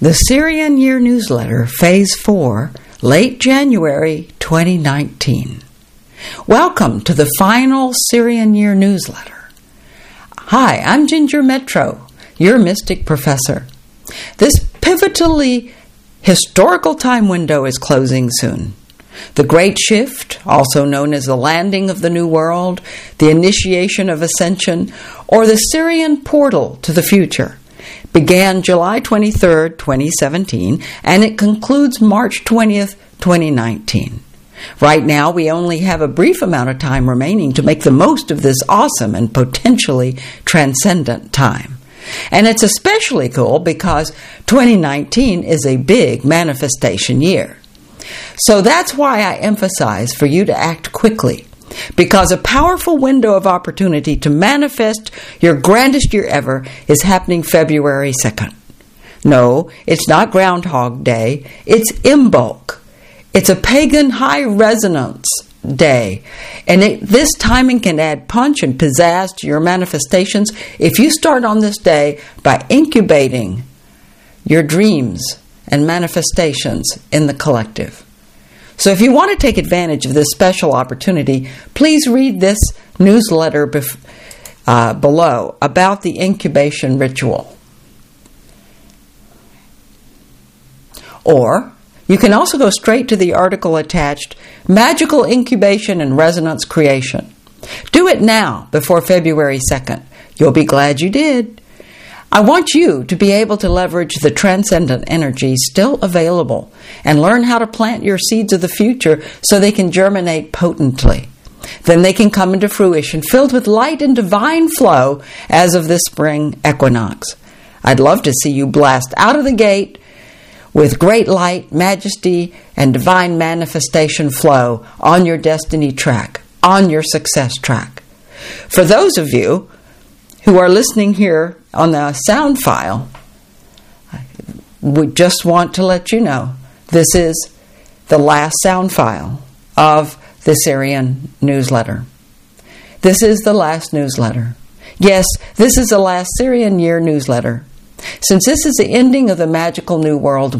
The Syrian Year Newsletter, Phase 4, late January 2019. Welcome to the final Syrian Year Newsletter. Hi, I'm Ginger Metro, your Mystic Professor. This pivotally historical time window is closing soon. The Great Shift, also known as the landing of the New World, the initiation of Ascension, or the Syrian portal to the future, began July 23, 2017, and it concludes March 20th, 2019. Right now, we only have a brief amount of time remaining to make the most of this awesome and potentially transcendent time. And it's especially cool because 2019 is a big manifestation year. So that's why I emphasize for you to act quickly, because a powerful window of opportunity to manifest your grandest year ever is happening February 2nd. No, it's not Groundhog Day, it's Imbolc. It's a pagan high resonance day, and this timing can add punch and pizzazz to your manifestations if you start on this day by incubating your dreams and manifestations in the collective. So if you want to take advantage of this special opportunity, please read this newsletter below about the incubation ritual. Or you can also go straight to the article attached, Magical Incubation and Resonance Creation. Do it now before February 2nd. You'll be glad you did. I want you to be able to leverage the transcendent energy still available and learn how to plant your seeds of the future so they can germinate potently. Then they can come into fruition filled with light and divine flow as of this spring equinox. I'd love to see you blast out of the gate with great light, majesty, and divine manifestation flow on your destiny track, on your success track. For those of you who are listening here on the sound file, we just want to let you know this is the last sound file of the Syrian newsletter. This is the last newsletter. Yes, this is the last Syrian Year newsletter. Since this is the ending of the magical New World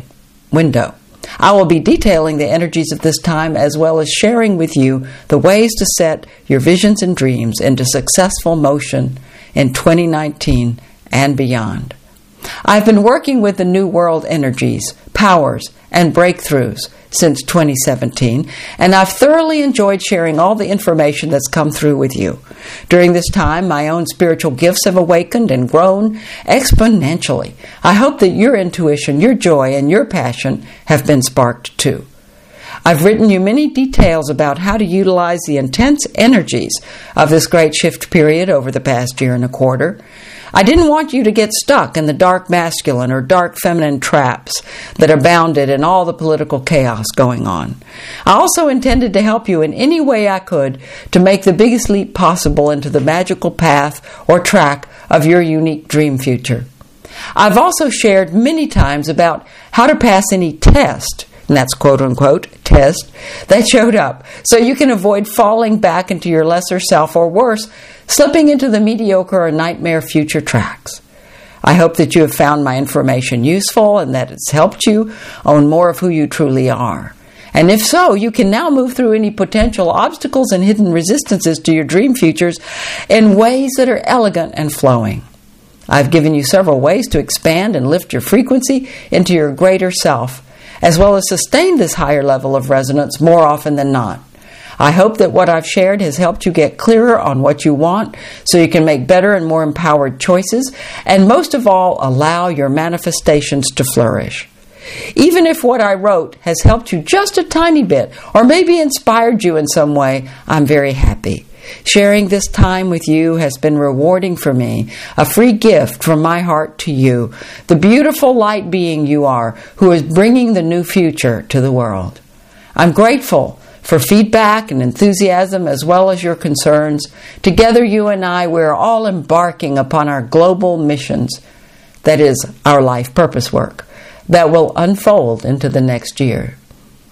window, I will be detailing the energies of this time as well as sharing with you the ways to set your visions and dreams into successful motion in 2019 and beyond. I've been working with the New World energies, powers, and breakthroughs since 2017, and I've thoroughly enjoyed sharing all the information that's come through with you. During this time, my own spiritual gifts have awakened and grown exponentially. I hope that your intuition, your joy, and your passion have been sparked too. I've written you many details about how to utilize the intense energies of this great shift period over the past year and a quarter. I didn't want you to get stuck in the dark masculine or dark feminine traps that abounded in all the political chaos going on. I also intended to help you in any way I could to make the biggest leap possible into the magical path or track of your unique dream future. I've also shared many times about how to pass any test, and that's quote-unquote test, that showed up, so you can avoid falling back into your lesser self or worse, slipping into the mediocre or nightmare future tracks. I hope that you have found my information useful and that it's helped you own more of who you truly are. And if so, you can now move through any potential obstacles and hidden resistances to your dream futures in ways that are elegant and flowing. I've given you several ways to expand and lift your frequency into your greater self, as well as sustain this higher level of resonance more often than not. I hope that what I've shared has helped you get clearer on what you want so you can make better and more empowered choices, and most of all, allow your manifestations to flourish. Even if what I wrote has helped you just a tiny bit, or maybe inspired you in some way, I'm very happy. Sharing this time with you has been rewarding for me, a free gift from my heart to you, the beautiful light being you are, who is bringing the new future to the world. I'm grateful for feedback and enthusiasm as well as your concerns. Together, you and I, we're all embarking upon our global missions, that is, our life purpose work, that will unfold into the next year.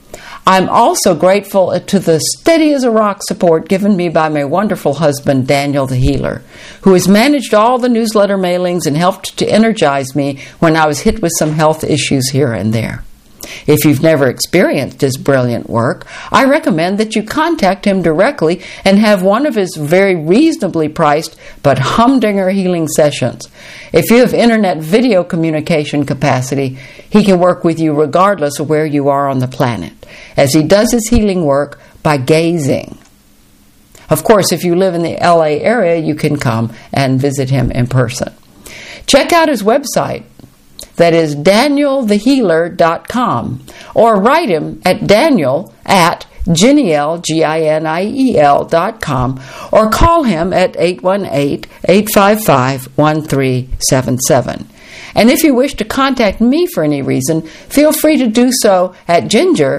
I'm also grateful to the steady as a rock support given me by my wonderful husband, Daniel the Healer, who has managed all the newsletter mailings and helped to energize me when I was hit with some health issues here and there. If you've never experienced his brilliant work, I recommend that you contact him directly and have one of his very reasonably priced but humdinger healing sessions. If you have internet video communication capacity, he can work with you regardless of where you are on the planet, as he does his healing work by gazing. Of course, if you live in the LA area, you can come and visit him in person. Check out his website. That is danielthehealer.com, or write him at daniel@giniel.com, or call him at 818-855-1377. And if you wish to contact me for any reason, feel free to do so at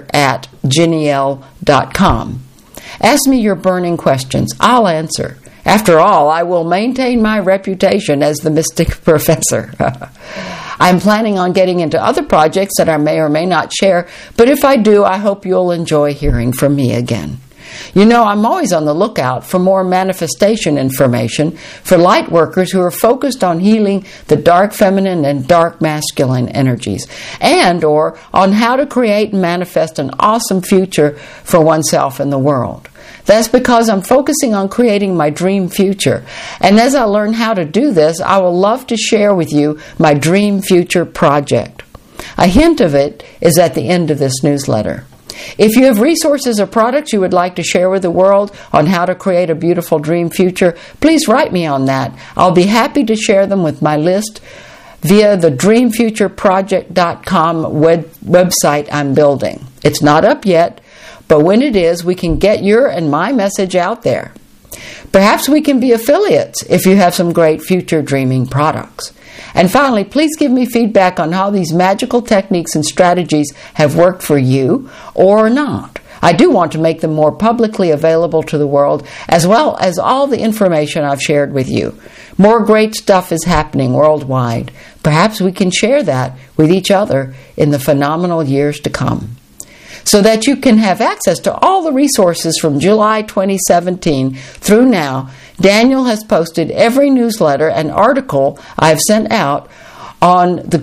ginger@giniel.com. Ask me your burning questions. I'll answer. After all, I will maintain my reputation as the mystic professor. I'm planning on getting into other projects that I may or may not share, but if I do, I hope you'll enjoy hearing from me again. You know, I'm always on the lookout for more manifestation information for light workers who are focused on healing the dark feminine and dark masculine energies, and or on how to create and manifest an awesome future for oneself and the world. That's because I'm focusing on creating my dream future. And as I learn how to do this, I will love to share with you my dream future project. A hint of it is at the end of this newsletter. If you have resources or products you would like to share with the world on how to create a beautiful dream future, please write me on that. I'll be happy to share them with my list via the dreamfutureproject.com website I'm building. It's not up yet, but when it is, we can get your and my message out there. Perhaps we can be affiliates if you have some great future dreaming products. And finally, please give me feedback on how these magical techniques and strategies have worked for you or not. I do want to make them more publicly available to the world, as well as all the information I've shared with you. More great stuff is happening worldwide. Perhaps we can share that with each other in the phenomenal years to come. So that you can have access to all the resources from July 2017 through now, Daniel has posted every newsletter and article I've sent out on the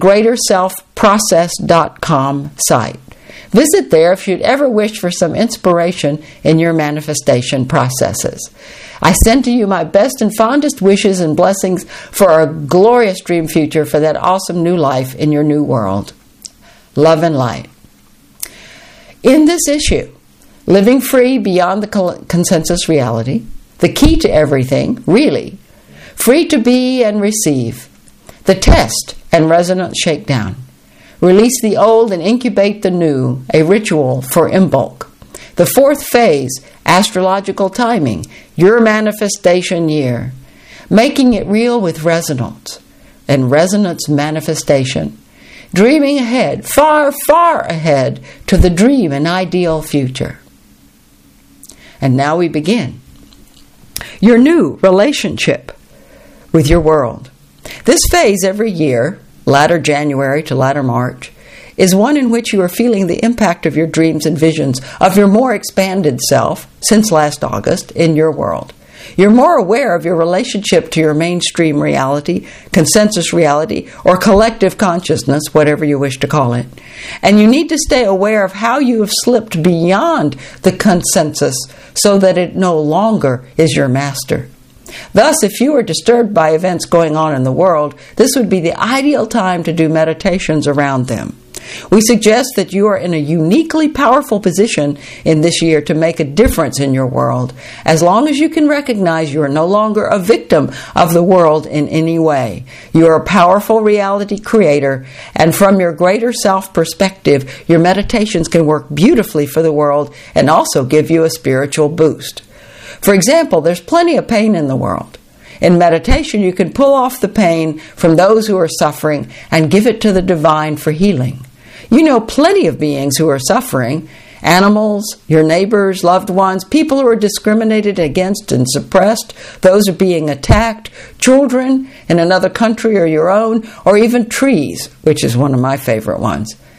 GreaterSelfProcess.com site. Visit there if you'd ever wish for some inspiration in your manifestation processes. I send to you my best and fondest wishes and blessings for a glorious dream future for that awesome new life in your new world. Love and light. In this issue, living free beyond the consensus reality, the key to everything, really, free to be and receive, the test and resonance shakedown, release the old and incubate the new, a ritual for Imbolc, the fourth phase, astrological timing, your manifestation year, making it real with resonance and resonance manifestation, dreaming ahead, far, far ahead to the dream and ideal future. And now we begin. Your new relationship with your world. This phase every year, latter January to latter March, is one in which you are feeling the impact of your dreams and visions of your more expanded self since last August in your world. You're more aware of your relationship to your mainstream reality, consensus reality, or collective consciousness, whatever you wish to call it. And you need to stay aware of how you have slipped beyond the consensus so that it no longer is your master. Thus, if you are disturbed by events going on in the world, this would be the ideal time to do meditations around them. We suggest that you are in a uniquely powerful position in this year to make a difference in your world, as long as you can recognize you are no longer a victim of the world in any way. You are a powerful reality creator, and from your greater self perspective, your meditations can work beautifully for the world and also give you a spiritual boost. For example, there's plenty of pain in the world. In meditation, you can pull off the pain from those who are suffering and give it to the divine for healing. You know plenty of beings who are suffering, animals, your neighbors, loved ones, people who are discriminated against and suppressed, those who are being attacked, children in another country or your own, or even trees, which is one of my favorite ones.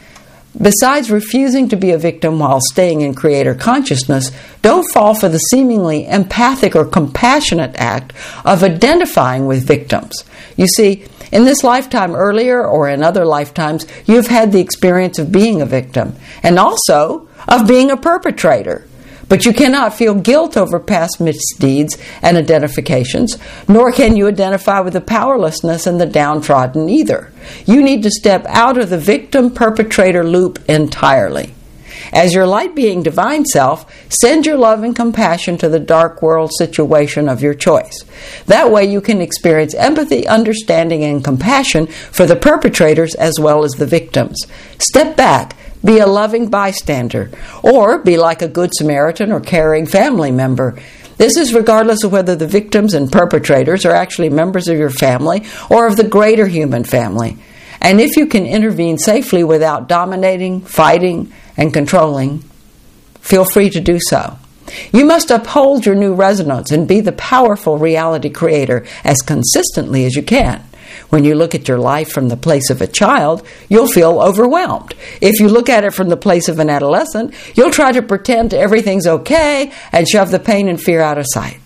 Besides refusing to be a victim while staying in creator consciousness, don't fall for the seemingly empathic or compassionate act of identifying with victims. You see, in this lifetime earlier or in other lifetimes, you've had the experience of being a victim and also of being a perpetrator. But you cannot feel guilt over past misdeeds and identifications, nor can you identify with the powerlessness and the downtrodden either. You need to step out of the victim-perpetrator loop entirely. As your light-being divine self, send your love and compassion to the dark world situation of your choice. That way you can experience empathy, understanding, and compassion for the perpetrators as well as the victims. Step back. Be a loving bystander, or be like a good Samaritan or caring family member. This is regardless of whether the victims and perpetrators are actually members of your family or of the greater human family. And if you can intervene safely without dominating, fighting, and controlling, feel free to do so. You must uphold your new resonance and be the powerful reality creator as consistently as you can. When you look at your life from the place of a child, you'll feel overwhelmed. If you look at it from the place of an adolescent, you'll try to pretend everything's okay and shove the pain and fear out of sight.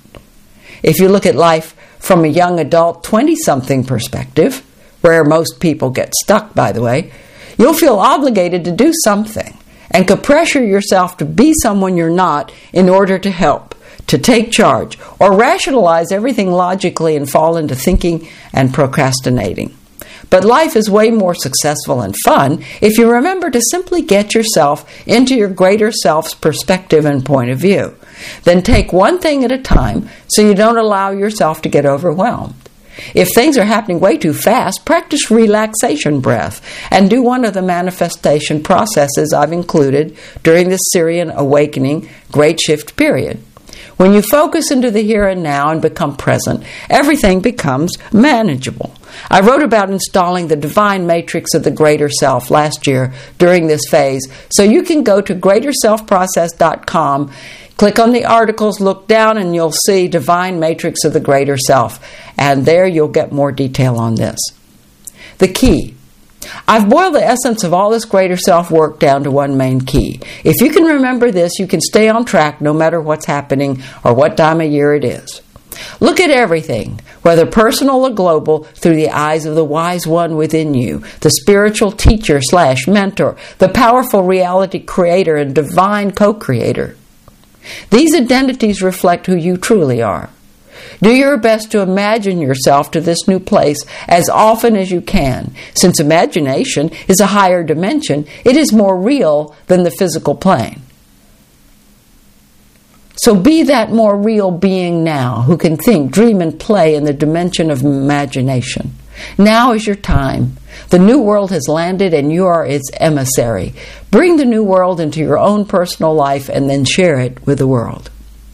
If you look at life from a young adult 20-something perspective, where most people get stuck, by the way, you'll feel obligated to do something and could pressure yourself to be someone you're not in order to help, to take charge, or rationalize everything logically and fall into thinking and procrastinating. But life is way more successful and fun if you remember to simply get yourself into your greater self's perspective and point of view. Then take one thing at a time so you don't allow yourself to get overwhelmed. If things are happening way too fast, practice relaxation breath and do one of the manifestation processes I've included during the Sirian Awakening Great Shift period. When you focus into the here and now and become present, everything becomes manageable. I wrote about installing the divine matrix of the greater self last year during this phase, so you can go to greaterselfprocess.com, click on the articles, look down, and you'll see Divine Matrix of the Greater Self, and there you'll get more detail on this. The key. I've boiled the essence of all this greater self work down to one main key. If you can remember this, you can stay on track no matter what's happening or what time of year it is. Look at everything, whether personal or global, through the eyes of the wise one within you, the spiritual teacher/mentor, the powerful reality creator and divine co-creator. These identities reflect who you truly are. Do your best to imagine yourself to this new place as often as you can. Since imagination is a higher dimension, it is more real than the physical plane. So be that more real being now who can think, dream, and play in the dimension of imagination. Now is your time. The new world has landed and you are its emissary. Bring the new world into your own personal life and then share it with the world.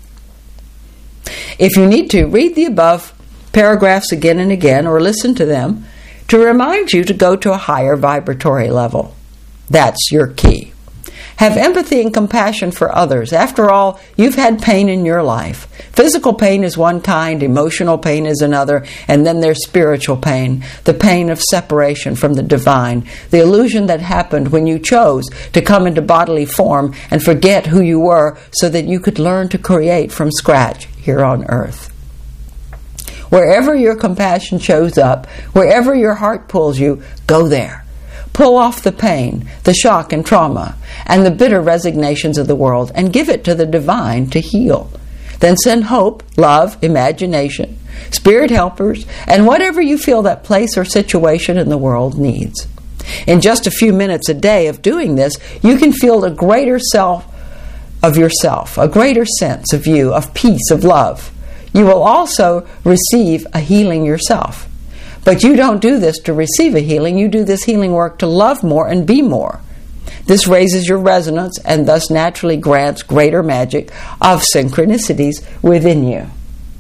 If you need to, read the above paragraphs again and again or listen to them to remind you to go to a higher vibratory level. That's your key. Have empathy and compassion for others. After all, you've had pain in your life. Physical pain is one kind, emotional pain is another, and then there's spiritual pain, the pain of separation from the divine, the illusion that happened when you chose to come into bodily form and forget who you were so that you could learn to create from scratch here on earth. Wherever your compassion shows up, wherever your heart pulls you, go there. Pull off the pain, the shock and trauma, and the bitter resignations of the world and give it to the divine to heal. Then send hope, love, imagination, spirit helpers, and whatever you feel that place or situation in the world needs. In just a few minutes a day of doing this, you can feel a greater self of yourself, a greater sense of you, of peace, of love. You will also receive a healing yourself. But you don't do this to receive a healing. You do this healing work to love more and be more. This raises your resonance and thus naturally grants greater magic of synchronicities within you.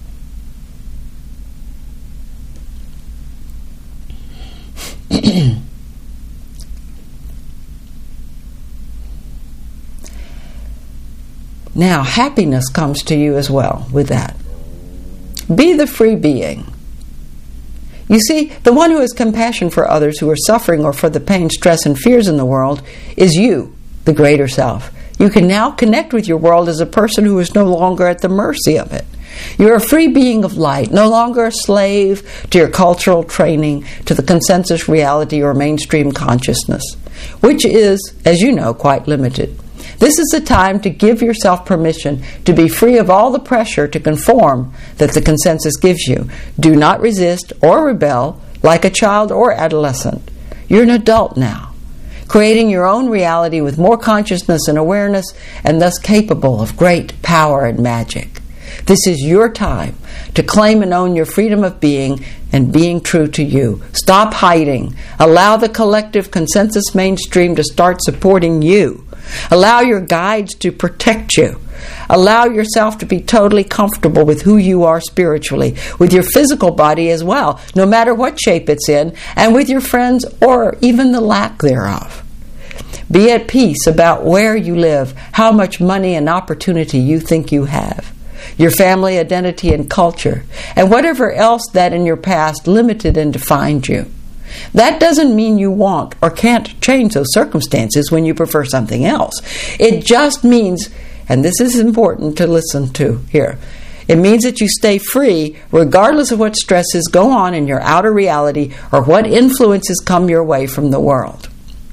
Now, happiness comes to you as well with that. Be the free being. You see, the one who has compassion for others who are suffering or for the pain, stress, and fears in the world is you, the greater self. You can now connect with your world as a person who is no longer at the mercy of it. You're a free being of light, no longer a slave to your cultural training, to the consensus reality or mainstream consciousness, which is, as you know, quite limited. This is the time to give yourself permission to be free of all the pressure to conform that the consensus gives you. Do not resist or rebel like a child or adolescent. You're an adult now, creating your own reality with more consciousness and awareness, and thus capable of great power and magic. This is your time to claim and own your freedom of being and being true to you. Stop hiding. Allow the collective consensus mainstream to start supporting you. Allow your guides to protect you. Allow yourself to be totally comfortable with who you are spiritually, with your physical body as well, no matter what shape it's in, and with your friends or even the lack thereof. Be at peace about where you live, how much money and opportunity you think you have, your family identity and culture, and whatever else that in your past limited and defined you. That doesn't mean you won't or can't change those circumstances when you prefer something else. It just means, and this is important to listen to here, it means that you stay free regardless of what stresses go on in your outer reality or what influences come your way from the world.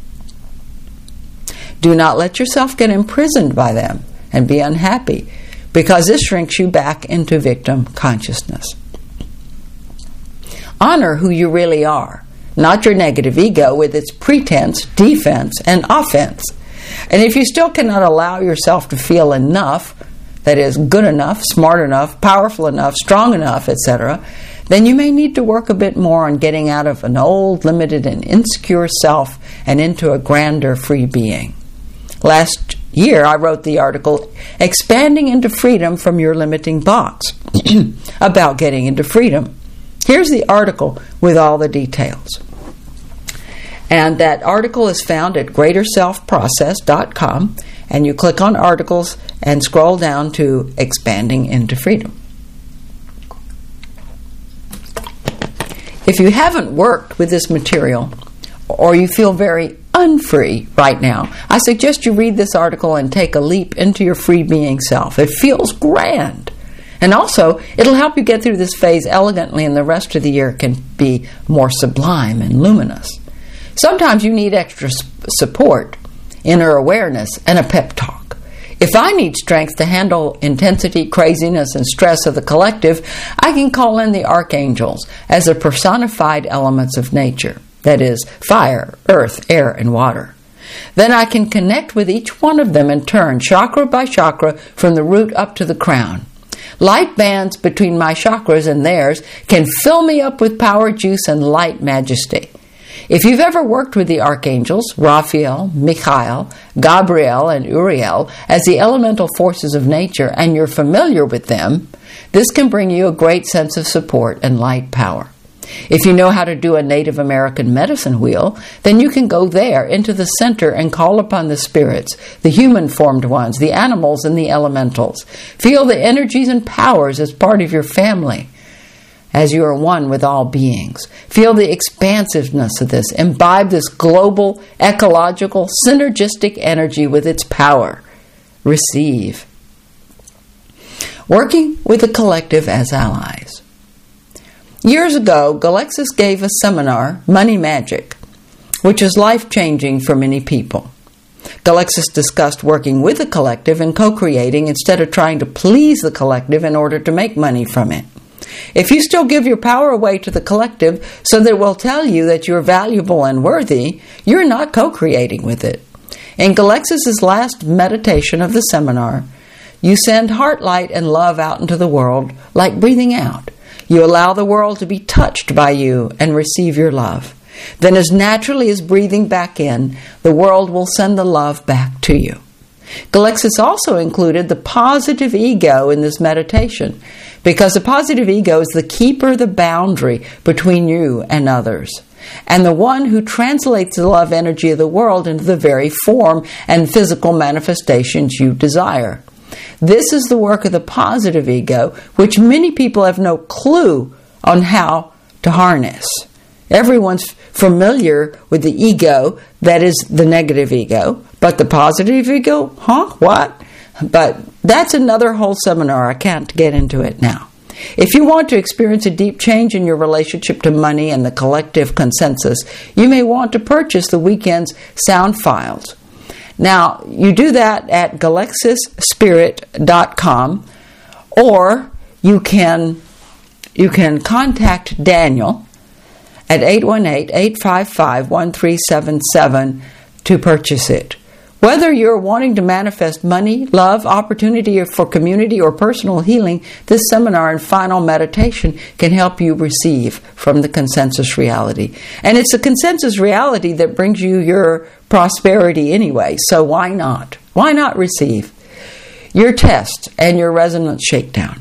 Do not let yourself get imprisoned by them and be unhappy, because this shrinks you back into victim consciousness. Honor who you really are, not your negative ego with its pretense, defense, and offense. And if you still cannot allow yourself to feel enough, that is, good enough, smart enough, powerful enough, strong enough, etc., then you may need to work a bit more on getting out of an old, limited, and insecure self and into a grander, free being. Last year, I wrote the article, Expanding into Freedom from Your Limiting Box, about getting into freedom. Here's the article with all the details. And that article is found at greaterselfprocess.com, and you click on articles and scroll down to Expanding into Freedom. If you haven't worked with this material, or you feel very unfree right now, I suggest you read this article and take a leap into your free being self. It feels grand. And also, it'll help you get through this phase elegantly, and the rest of the year can be more sublime and luminous. Sometimes you need extra support, inner awareness, and a pep talk. If I need strength to handle intensity, craziness, and stress of the collective, I can call in the archangels as the personified elements of nature. That is, fire, earth, air, and water. Then I can connect with each one of them in turn, chakra by chakra, from the root up to the crown. Light bands between my chakras and theirs can fill me up with power, juice, and light majesty. If you've ever worked with the archangels, Raphael, Michael, Gabriel, and Uriel, as the elemental forces of nature, and you're familiar with them, this can bring you a great sense of support and light power. If you know how to do a Native American medicine wheel, then you can go there into the center and call upon the spirits, the human-formed ones, the animals, and the elementals. Feel the energies and powers as part of your family, as you are one with all beings. Feel the expansiveness of this. Imbibe this global, ecological, synergistic energy with its power. Receive. Working with the collective as allies. Years ago, Galexis gave a seminar, Money Magic, which is life-changing for many people. Galexis discussed working with the collective and co-creating instead of trying to please the collective in order to make money from it. If you still give your power away to the collective so that it will tell you that you're valuable and worthy, you're not co-creating with it. In Galexis' last meditation of the seminar, you send heart light and love out into the world like breathing out. You allow the world to be touched by you and receive your love. Then as naturally as breathing back in, the world will send the love back to you. Galexis also included the positive ego in this meditation, because the positive ego is the keeper, the boundary between you and others, and the one who translates the love energy of the world into the very form and physical manifestations you desire. This is the work of the positive ego, which many people have no clue on how to harness. Everyone's familiar with the ego, that is the negative ego, but the positive ego, what? But that's another whole seminar. I can't get into it now. If you want to experience a deep change in your relationship to money and the collective consensus, you may want to purchase the weekend's sound files. Now, you do that at galexisspirit.com, or you can contact Daniel at 818-855-1377 to purchase it. Whether you're wanting to manifest money, love, opportunity for community, or personal healing, this seminar and final meditation can help you receive from the consensus reality. And it's a consensus reality that brings you your prosperity anyway, so why not? Why not receive your test and your resonance shakedown?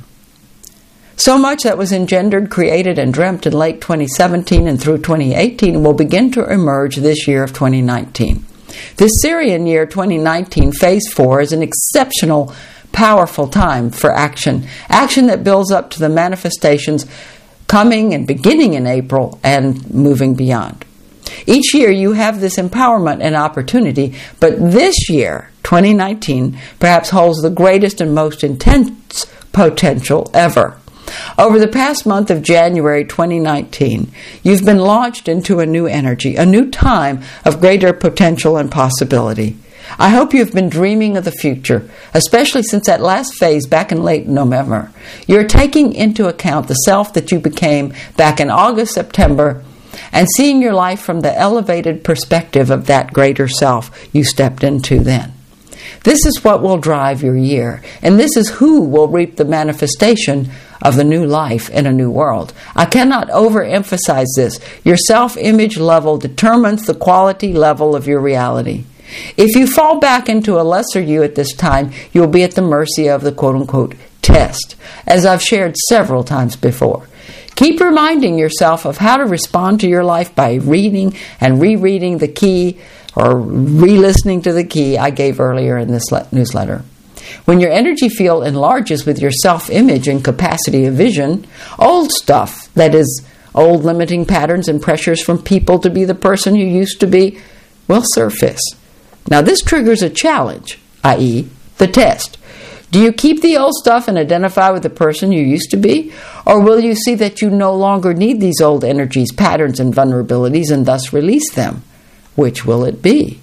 So much that was engendered, created, and dreamt in late 2017 and through 2018 will begin to emerge this year of 2019. This Syrian year 2019, Phase 4, is an exceptional, powerful time for action. Action that builds up to the manifestations coming and beginning in April and moving beyond. Each year you have this empowerment and opportunity, but this year, 2019, perhaps holds the greatest and most intense potential ever. Over the past month of January 2019, you've been launched into a new energy, a new time of greater potential and possibility. I hope you've been dreaming of the future, especially since that last phase back in late November. You're taking into account the self that you became back in August, September, and seeing your life from the elevated perspective of that greater self you stepped into then. This is what will drive your year, and this is who will reap the manifestation of the new life in a new world. I cannot overemphasize this. Your self-image level determines the quality level of your reality. If you fall back into a lesser you at this time, you'll be at the mercy of the quote-unquote test, as I've shared several times before. Keep reminding yourself of how to respond to your life by reading and rereading the key or re-listening to the key I gave earlier in this newsletter. When your energy field enlarges with your self-image and capacity of vision, old stuff, that is, old limiting patterns and pressures from people to be the person you used to be, will surface. Now this triggers a challenge, i.e., the test. Do you keep the old stuff and identify with the person you used to be? Or will you see that you no longer need these old energies, patterns, and vulnerabilities and thus release them? Which will it be?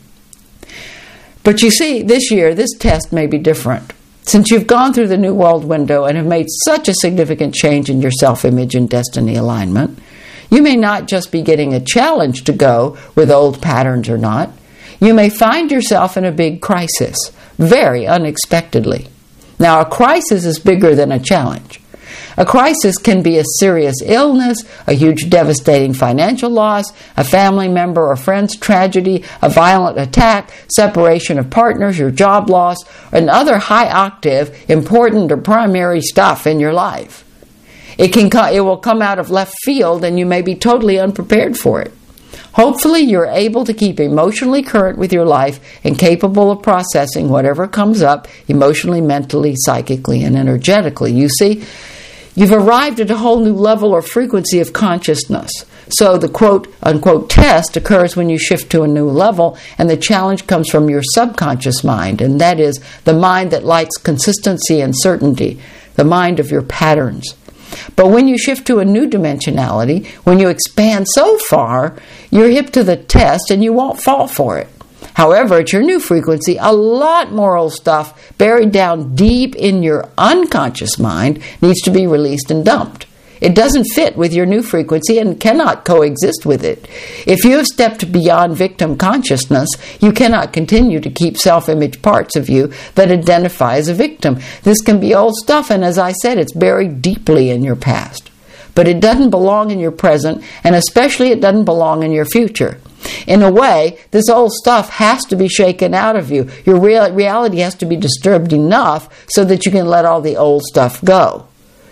But you see, this year, this test may be different. Since you've gone through the New World window and have made such a significant change in your self-image and destiny alignment, you may not just be getting a challenge to go with old patterns or not. You may find yourself in a big crisis, very unexpectedly. Now, a crisis is bigger than a challenge. A crisis can be a serious illness, a huge devastating financial loss, a family member or friend's tragedy, a violent attack, separation of partners, your job loss, and other high-octave, important or primary stuff in your life. It will come out of left field and you may be totally unprepared for it. Hopefully you're able to keep emotionally current with your life and capable of processing whatever comes up emotionally, mentally, psychically, and energetically. You see, you've arrived at a whole new level or frequency of consciousness. So the quote-unquote test occurs when you shift to a new level, and the challenge comes from your subconscious mind, and that is the mind that likes consistency and certainty, the mind of your patterns. But when you shift to a new dimensionality, when you expand so far, you're hip to the test and you won't fall for it. However, at your new frequency, a lot more old stuff buried down deep in your unconscious mind needs to be released and dumped. It doesn't fit with your new frequency and cannot coexist with it. If you have stepped beyond victim consciousness, you cannot continue to keep self-image parts of you that identify as a victim. This can be old stuff, and as I said, it's buried deeply in your past. But it doesn't belong in your present, and especially it doesn't belong in your future. In a way, this old stuff has to be shaken out of you. Your reality has to be disturbed enough so that you can let all the old stuff go.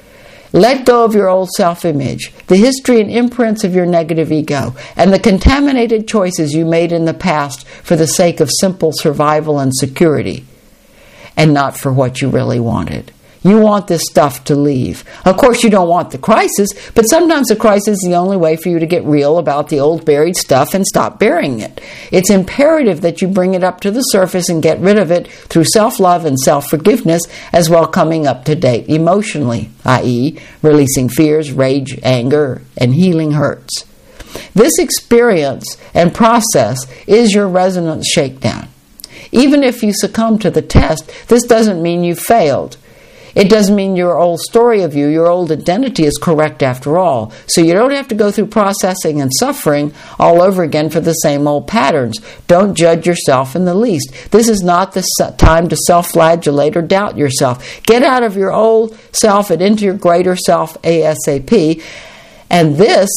Let go of your old self-image, the history and imprints of your negative ego, and the contaminated choices you made in the past for the sake of simple survival and security, and not for what you really wanted. You want this stuff to leave. Of course, you don't want the crisis, but sometimes the crisis is the only way for you to get real about the old buried stuff and stop burying it. It's imperative that you bring it up to the surface and get rid of it through self-love and self-forgiveness, as well coming up to date emotionally, i.e., releasing fears, rage, anger, and healing hurts. This experience and process is your resonance shakedown. Even if you succumb to the test, this doesn't mean you failed. It doesn't mean your old story of you, your old identity is correct after all. So you don't have to go through processing and suffering all over again for the same old patterns. Don't judge yourself in the least. This is not the time to self-flagellate or doubt yourself. Get out of your old self and into your greater self ASAP. And this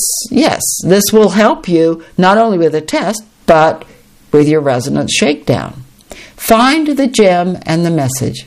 will help you not only with the test, but with your resonance shakedown. Find the gem and the message.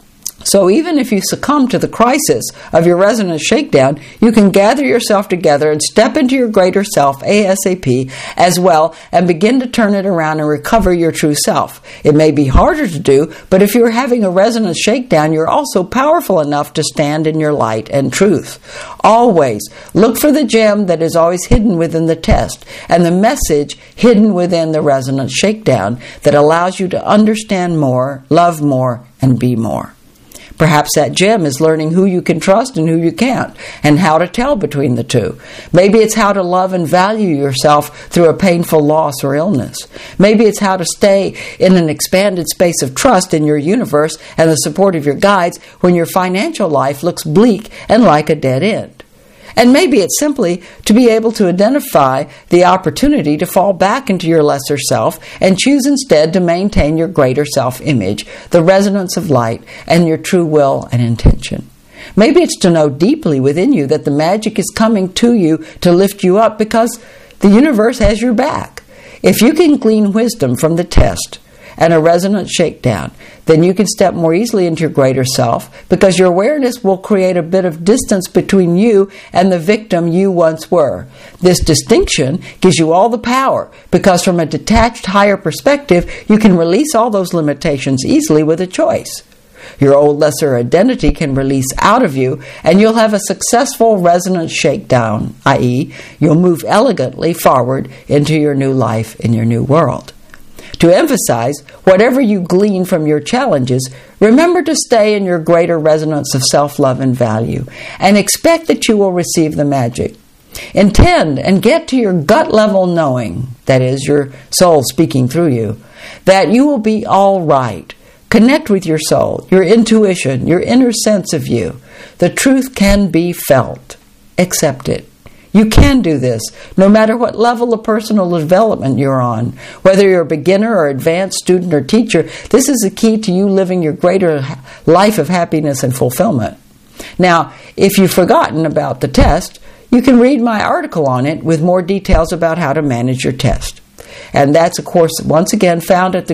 So even if you succumb to the crisis of your resonance shakedown, you can gather yourself together and step into your greater self ASAP as well and begin to turn it around and recover your true self. It may be harder to do, but if you're having a resonance shakedown, you're also powerful enough to stand in your light and truth. Always look for the gem that is always hidden within the test and the message hidden within the resonance shakedown that allows you to understand more, love more, and be more. Perhaps that gem is learning who you can trust and who you can't, and how to tell between the two. Maybe it's how to love and value yourself through a painful loss or illness. Maybe it's how to stay in an expanded space of trust in your universe and the support of your guides when your financial life looks bleak and like a dead end. And maybe it's simply to be able to identify the opportunity to fall back into your lesser self and choose instead to maintain your greater self-image, the resonance of light, and your true will and intention. Maybe it's to know deeply within you that the magic is coming to you to lift you up because the universe has your back. If you can glean wisdom from the test and a resonance shakedown, then you can step more easily into your greater self because your awareness will create a bit of distance between you and the victim you once were. This distinction gives you all the power because from a detached higher perspective, you can release all those limitations easily with a choice. Your old lesser identity can release out of you and you'll have a successful resonance shakedown, i.e., you'll move elegantly forward into your new life in your new world. To emphasize, whatever you glean from your challenges, remember to stay in your greater resonance of self-love and value, and expect that you will receive the magic. Intend and get to your gut-level knowing, that is, your soul speaking through you, that you will be all right. Connect with your soul, your intuition, your inner sense of you. The truth can be felt. Accept it. You can do this, no matter what level of personal development you're on. Whether you're a beginner or advanced student or teacher, this is the key to you living your greater life of happiness and fulfillment. Now, if you've forgotten about the test, you can read my article on it with more details about how to manage your test. And that's, of course, once again found at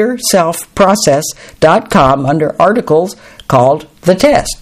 thegreaterselfprocess.com under articles called The Test.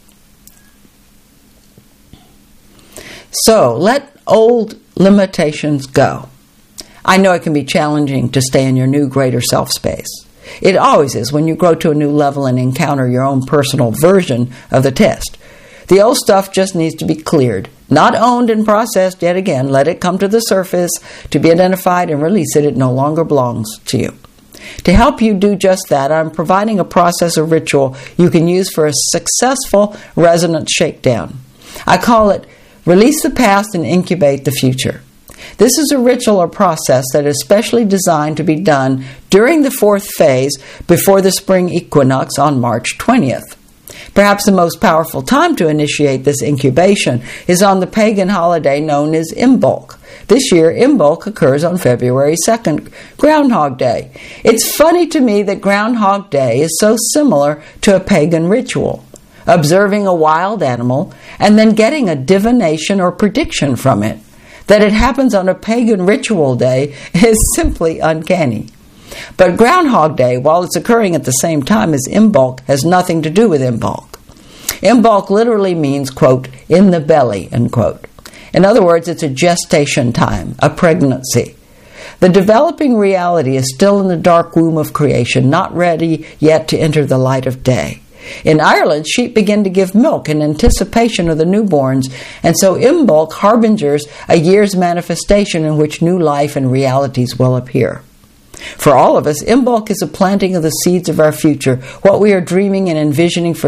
So, let old limitations go. I know it can be challenging to stay in your new greater self space. It always is when you grow to a new level and encounter your own personal version of the test. The old stuff just needs to be cleared, not owned and processed yet again. Let it come to the surface to be identified and release it. It no longer belongs to you. To help you do just that, I'm providing a process or ritual you can use for a successful resonance shakedown. I call it Release the Past and Incubate the Future. This is a ritual or process that is specially designed to be done during the fourth phase before the spring equinox on March 20th. Perhaps the most powerful time to initiate this incubation is on the pagan holiday known as Imbolc. This year, Imbolc occurs on February 2nd, Groundhog Day. It's funny to me that Groundhog Day is so similar to a pagan ritual. Observing a wild animal and then getting a divination or prediction from it. That it happens on a pagan ritual day is simply uncanny. But Groundhog Day, while it's occurring at the same time as Imbolc, has nothing to do with Imbolc. Imbolc literally means, quote, in the belly, end quote. In other words, it's a gestation time, a pregnancy. The developing reality is still in the dark womb of creation, not ready yet to enter the light of day. In Ireland, sheep begin to give milk in anticipation of the newborns, and so Imbolc harbingers a year's manifestation in which new life and realities will appear. For all of us, Imbolc is a planting of the seeds of our future, what we are dreaming and envisioning for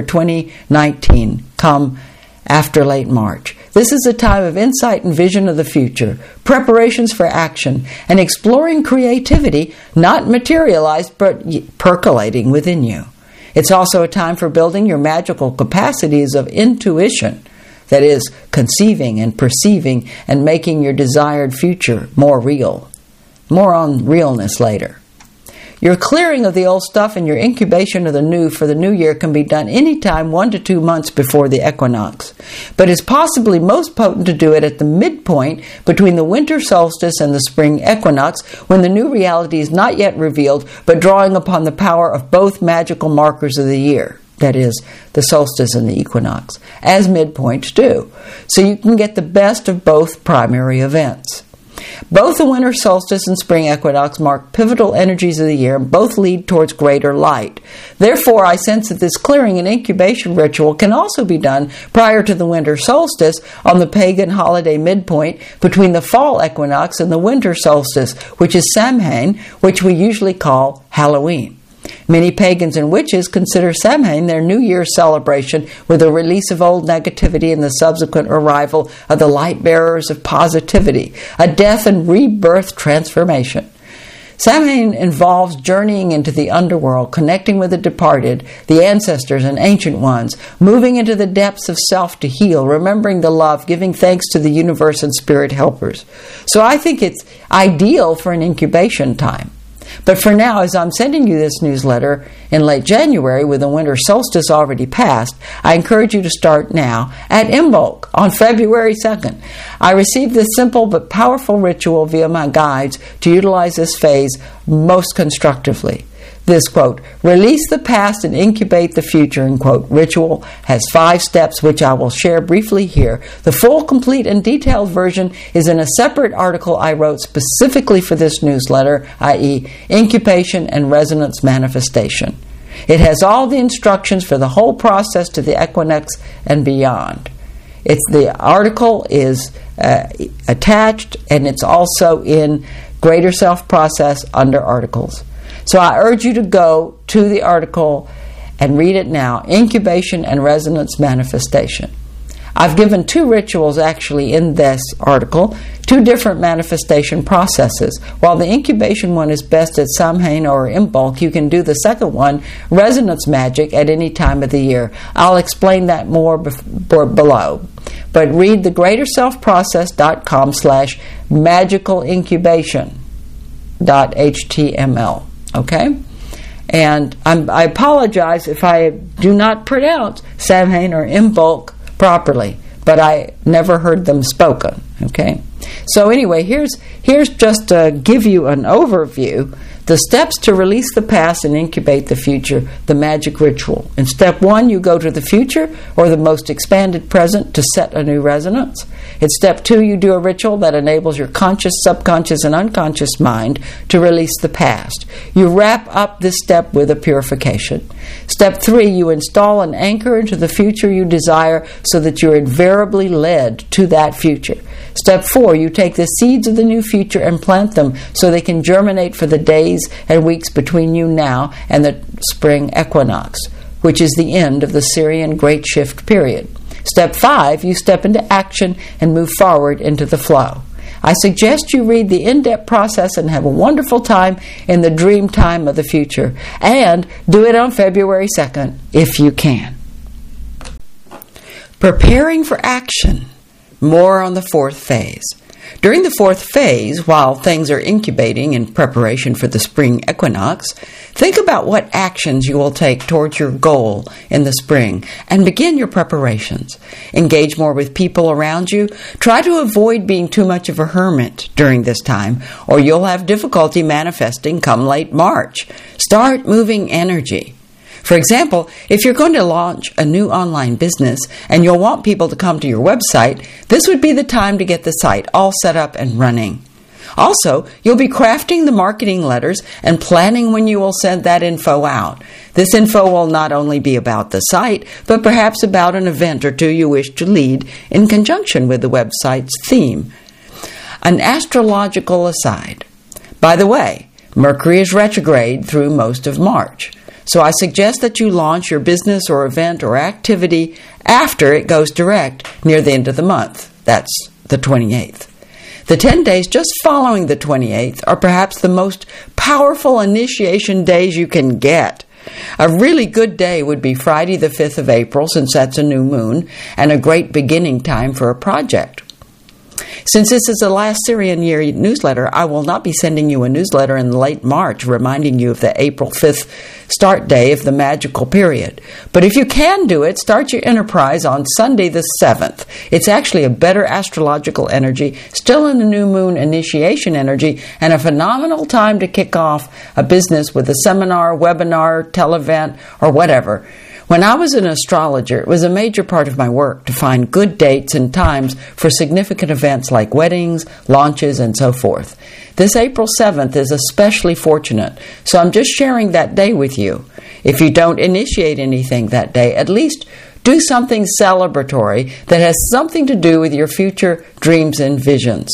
2019, come after late March. This is a time of insight and vision of the future, preparations for action, and exploring creativity, not materialized but percolating within you. It's also a time for building your magical capacities of intuition, that is, conceiving and perceiving and making your desired future more real. More on realness later. Your clearing of the old stuff and your incubation of the new for the new year can be done anytime 1 to 2 months before the equinox, but it's possibly most potent to do it at the midpoint between the winter solstice and the spring equinox, when the new reality is not yet revealed, but drawing upon the power of both magical markers of the year, that is, the solstice and the equinox, as midpoints do, so you can get the best of both primary events. Both the winter solstice and spring equinox mark pivotal energies of the year, and both lead towards greater light. Therefore, I sense that this clearing and incubation ritual can also be done prior to the winter solstice on the pagan holiday midpoint between the fall equinox and the winter solstice, which is Samhain, which we usually call Halloween. Many pagans and witches consider Samhain their New Year's celebration, with a release of old negativity and the subsequent arrival of the light bearers of positivity, a death and rebirth transformation. Samhain involves journeying into the underworld, connecting with the departed, the ancestors and ancient ones, moving into the depths of self to heal, remembering the love, giving thanks to the universe and spirit helpers. So I think it's ideal for an incubation time. But for now, as I'm sending you this newsletter in late January with the winter solstice already passed, I encourage you to start now at Imbolc on February 2nd. I received this simple but powerful ritual via my guides to utilize this phase most constructively. This, quote, release the past and incubate the future, end quote, ritual has 5 steps which I will share briefly here. The full, complete, and detailed version is in a separate article I wrote specifically for this newsletter, i.e. Incubation and Resonance Manifestation. It has all the instructions for the whole process to the equinox and beyond. The article is attached, and it's also in Greater Self Process under Articles. So I urge you to go to the article and read it now, Incubation and Resonance Manifestation. I've given 2 rituals actually in this article, 2 different manifestation processes. While the incubation one is best at Samhain or Imbolc, you can do the second one, Resonance Magic, at any time of the year. I'll explain that more below. But read the greaterselfprocess.com/magicalincubation.html. Okay? And I apologize if I do not pronounce Samhain or Imbolc properly, but I never heard them spoken. Okay? So anyway, here's just to give you an overview, the steps to release the past and incubate the future, the magic ritual. In step 1, you go to the future or the most expanded present to set a new resonance. In step 2, you do a ritual that enables your conscious, subconscious, and unconscious mind to release the past. You wrap up this step with a purification. Step 3, you install an anchor into the future you desire so that you're invariably led to that future. Step 4, you take the seeds of the new future and plant them so they can germinate for the days and weeks between you now and the spring equinox, which is the end of the Sirian Great Shift period. Step 5, you step into action and move forward into the flow. I suggest you read the in-depth process and have a wonderful time in the dream time of the future. And do it on February 2nd if you can. Preparing for action. More on the 4th phase. During the 4th phase, while things are incubating in preparation for the spring equinox, think about what actions you will take towards your goal in the spring and begin your preparations. Engage more with people around you. Try to avoid being too much of a hermit during this time, or you'll have difficulty manifesting come late March. Start moving energy. For example, if you're going to launch a new online business and you'll want people to come to your website, this would be the time to get the site all set up and running. Also, you'll be crafting the marketing letters and planning when you will send that info out. This info will not only be about the site, but perhaps about an event or two you wish to lead in conjunction with the website's theme. An astrological aside. By the way, Mercury is retrograde through most of March, so I suggest that you launch your business or event or activity after it goes direct near the end of the month. That's the 28th. The 10 days just following the 28th are perhaps the most powerful initiation days you can get. A really good day would be Friday the 5th of April, since that's a new moon, and a great beginning time for a project. Since this is the last Syrian year newsletter, I will not be sending you a newsletter in late March reminding you of the April 5th start day of the magical period. But if you can do it, start your enterprise on Sunday the 7th. It's actually a better astrological energy, still in the new moon initiation energy, and a phenomenal time to kick off a business with a seminar, webinar, televent, or whatever. When I was an astrologer, it was a major part of my work to find good dates and times for significant events like weddings, launches, and so forth. This April 7th is especially fortunate, so I'm just sharing that day with you. If you don't initiate anything that day, at least do something celebratory that has something to do with your future dreams and visions.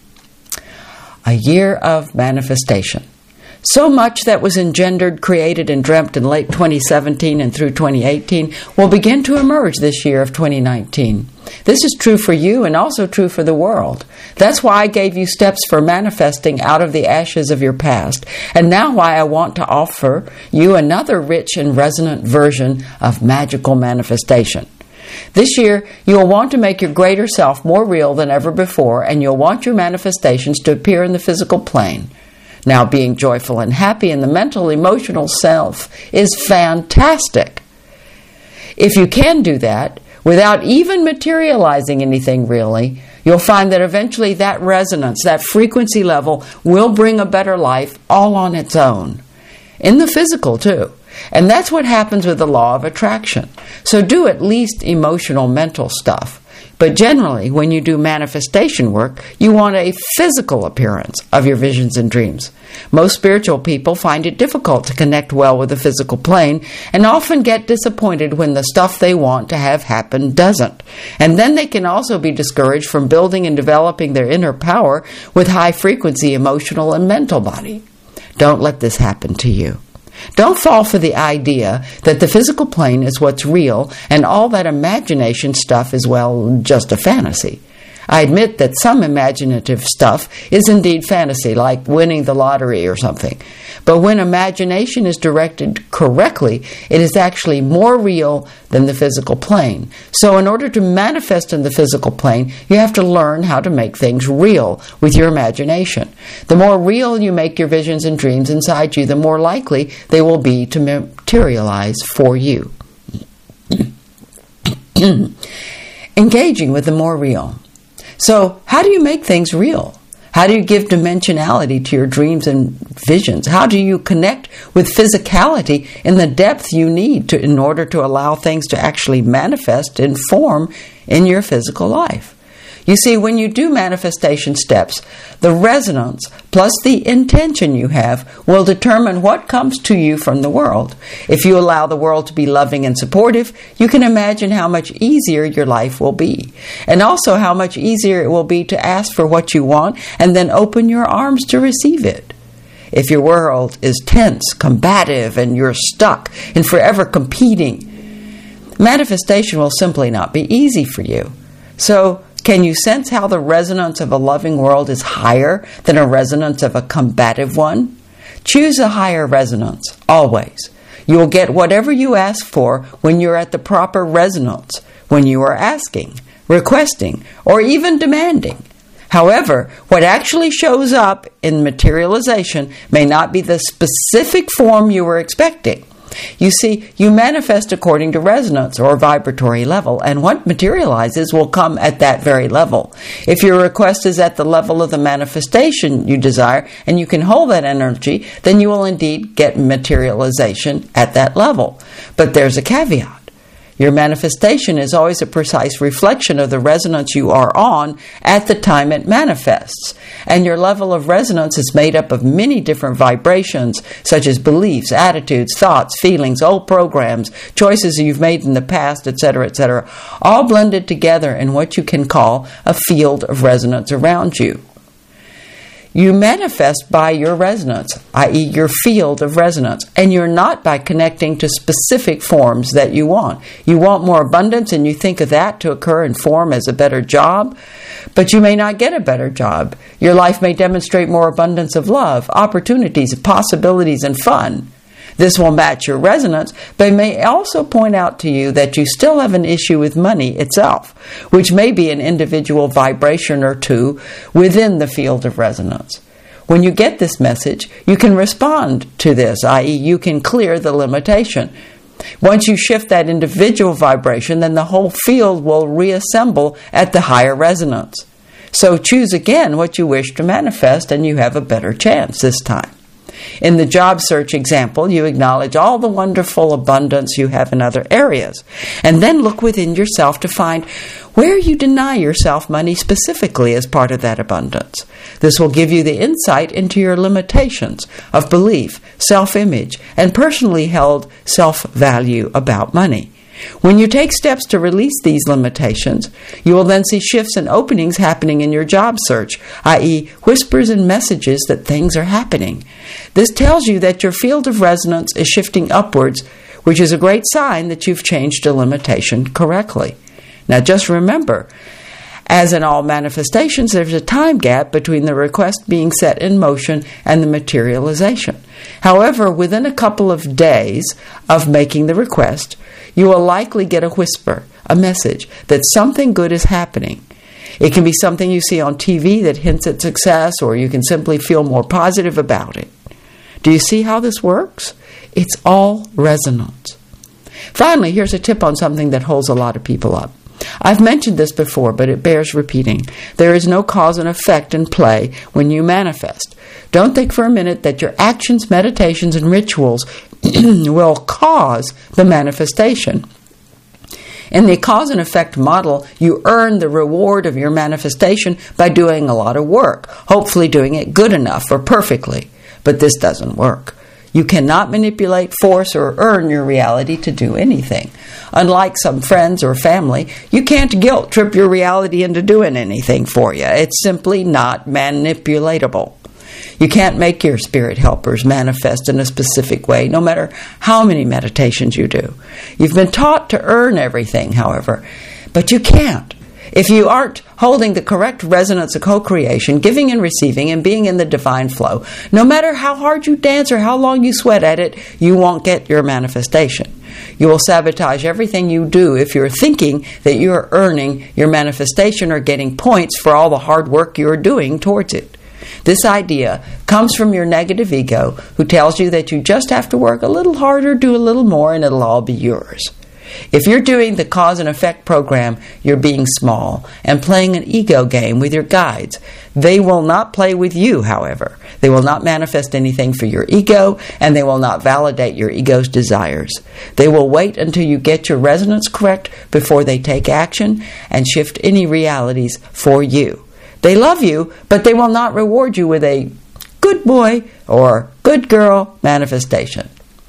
A year of manifestation. So much that was engendered, created, and dreamt in late 2017 and through 2018 will begin to emerge this year of 2019. This is true for you and also true for the world. That's why I gave you steps for manifesting out of the ashes of your past, and now why I want to offer you another rich and resonant version of magical manifestation. This year, you will want to make your greater self more real than ever before, and you'll want your manifestations to appear in the physical plane. Now, being joyful and happy in the mental, emotional self is fantastic. If you can do that, without even materializing anything really, you'll find that eventually that resonance, that frequency level, will bring a better life all on its own. In the physical, too. And that's what happens with the law of attraction. So do at least emotional, mental stuff. But generally, when you do manifestation work, you want a physical appearance of your visions and dreams. Most spiritual people find it difficult to connect well with the physical plane and often get disappointed when the stuff they want to have happen doesn't. And then they can also be discouraged from building and developing their inner power with high-frequency emotional and mental body. Don't let this happen to you. Don't fall for the idea that the physical plane is what's real and all that imagination stuff is, well, just a fantasy. I admit that some imaginative stuff is indeed fantasy, like winning the lottery or something. But when imagination is directed correctly, it is actually more real than the physical plane. So in order to manifest in the physical plane, you have to learn how to make things real with your imagination. The more real you make your visions and dreams inside you, the more likely they will be to materialize for you. Engaging with the more real. So, how do you make things real? How do you give dimensionality to your dreams and visions? How do you connect with physicality in the depth you need in order to allow things to actually manifest in form in your physical life? You see, when you do manifestation steps, the resonance plus the intention you have will determine what comes to you from the world. If you allow the world to be loving and supportive, you can imagine how much easier your life will be. And also how much easier it will be to ask for what you want and then open your arms to receive it. If your world is tense, combative, and you're stuck and forever competing, manifestation will simply not be easy for you. So, can you sense how the resonance of a loving world is higher than a resonance of a combative one? Choose a higher resonance, always. You will get whatever you ask for when you're at the proper resonance, when you are asking, requesting, or even demanding. However, what actually shows up in materialization may not be the specific form you were expecting. You see, you manifest according to resonance or vibratory level, and what materializes will come at that very level. If your request is at the level of the manifestation you desire, and you can hold that energy, then you will indeed get materialization at that level. But there's a caveat. Your manifestation is always a precise reflection of the resonance you are on at the time it manifests. And your level of resonance is made up of many different vibrations, such as beliefs, attitudes, thoughts, feelings, old programs, choices you've made in the past, etc., all blended together in what you can call a field of resonance around you. You manifest by your resonance, i.e. your field of resonance, and you're not by connecting to specific forms that you want. You want more abundance and you think of that to occur in form as a better job, but you may not get a better job. Your life may demonstrate more abundance of love, opportunities, possibilities, and fun. This will match your resonance, but may also point out to you that you still have an issue with money itself, which may be an individual vibration or two within the field of resonance. When you get this message, you can respond to this, i.e. you can clear the limitation. Once you shift that individual vibration, then the whole field will reassemble at the higher resonance. So choose again what you wish to manifest, and you have a better chance this time. In the job search example, you acknowledge all the wonderful abundance you have in other areas, and then look within yourself to find where you deny yourself money specifically as part of that abundance. This will give you the insight into your limitations of belief, self-image, and personally held self-value about money. When you take steps to release these limitations, you will then see shifts and openings happening in your job search, i.e. whispers and messages that things are happening. This tells you that your field of resonance is shifting upwards, which is a great sign that you've changed a limitation correctly. Now just remember, as in all manifestations, there's a time gap between the request being set in motion and the materialization. However, within a couple of days of making the request, you will likely get a whisper, a message, that something good is happening. It can be something you see on TV that hints at success, or you can simply feel more positive about it. Do you see how this works? It's all resonance. Finally, here's a tip on something that holds a lot of people up. I've mentioned this before, but it bears repeating. There is no cause and effect in play when you manifest. Don't think for a minute that your actions, meditations, and rituals will cause the manifestation. In the cause and effect model, you earn the reward of your manifestation by doing a lot of work, hopefully doing it good enough or perfectly. But this doesn't work. You cannot manipulate, force, or earn your reality to do anything. Unlike some friends or family, you can't guilt trip your reality into doing anything for you. It's simply not manipulatable. You can't make your spirit helpers manifest in a specific way, no matter how many meditations you do. You've been taught to earn everything, however, but you can't. If you aren't holding the correct resonance of co-creation, giving and receiving, and being in the divine flow, no matter how hard you dance or how long you sweat at it, you won't get your manifestation. You will sabotage everything you do if you're thinking that you're earning your manifestation or getting points for all the hard work you're doing towards it. This idea comes from your negative ego, who tells you that you just have to work a little harder, do a little more, and it'll all be yours. If you're doing the cause and effect program, you're being small and playing an ego game with your guides. They will not play with you, however. They will not manifest anything for your ego, and they will not validate your ego's desires. They will wait until you get your resonance correct before they take action and shift any realities for you. They love you, but they will not reward you with a good boy or good girl manifestation.